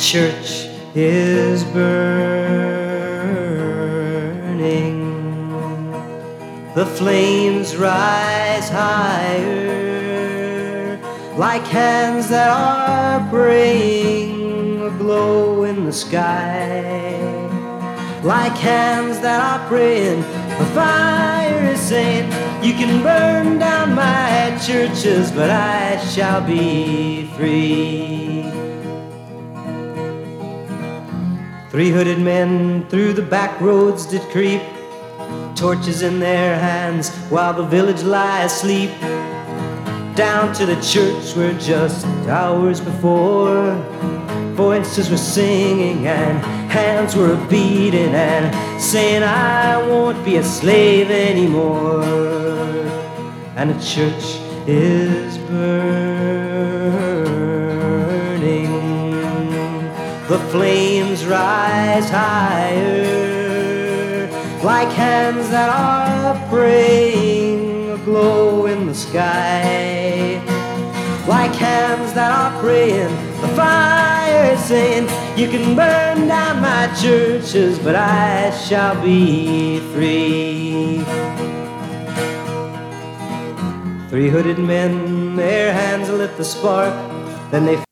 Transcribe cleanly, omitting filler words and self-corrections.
church is burning. The flames rise higher, like hands that are praying, aglow in the sky. Like hands that are praying, the fire is saying, you can burn down my churches, but I shall be free. 3 hooded men through the back roads did creep, torches in their hands while the village lie asleep. Down to the church where just hours before voices were singing and hands were beating and saying, I won't be a slave anymore. And the church is burning. The flames rise higher, like hands that are praying, aglow in the sky. Like hands that are praying, the fire is saying, you can burn down my churches, but I shall be free. 3 hooded men, their hands lit the spark, then they